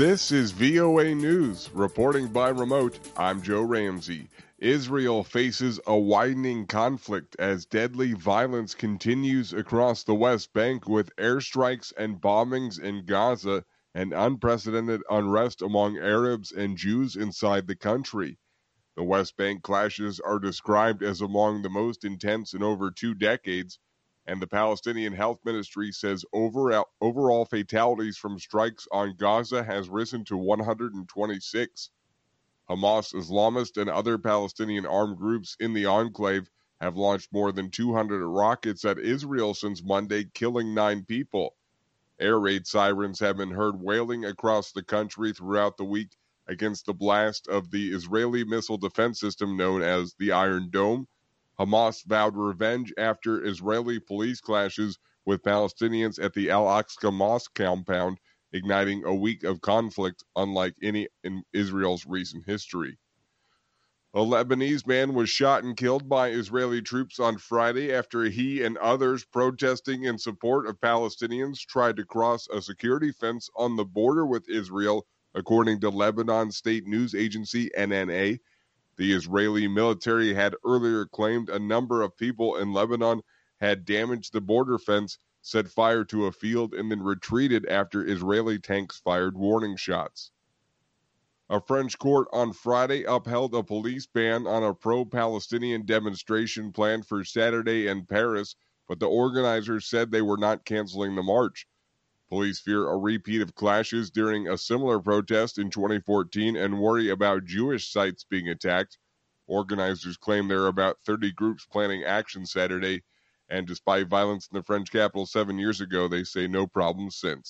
This is VOA News. Reporting by remote, I'm Joe Ramsey. Israel faces a widening conflict as deadly violence continues across the West Bank with airstrikes and bombings in Gaza and unprecedented unrest among Arabs and Jews inside the country. The West Bank clashes are described as among the most intense in over 2 decades, and the Palestinian Health Ministry says overall fatalities from strikes on Gaza has risen to 126. Hamas, Islamist, and other Palestinian armed groups in the enclave have launched more than 200 rockets at Israel since Monday, killing 9 people. Air raid sirens have been heard wailing across the country throughout the week against the blast of the Israeli missile defense system known as the Iron Dome. Hamas vowed revenge after Israeli police clashes with Palestinians at the Al-Aqsa Mosque compound, igniting a week of conflict unlike any in Israel's recent history. A Lebanese man was shot and killed by Israeli troops on Friday after he and others protesting in support of Palestinians tried to cross a security fence on the border with Israel, according to Lebanon state news agency NNA. The Israeli military had earlier claimed a number of people in Lebanon had damaged the border fence, set fire to a field, and then retreated after Israeli tanks fired warning shots. A French court on Friday upheld a police ban on a pro-Palestinian demonstration planned for Saturday in Paris, but the organizers said they were not canceling the march. Police fear a repeat of clashes during a similar protest in 2014 and worry about Jewish sites being attacked. Organizers claim there are about 30 groups planning action Saturday, and despite violence in the French capital 7 years ago, they say no problems since.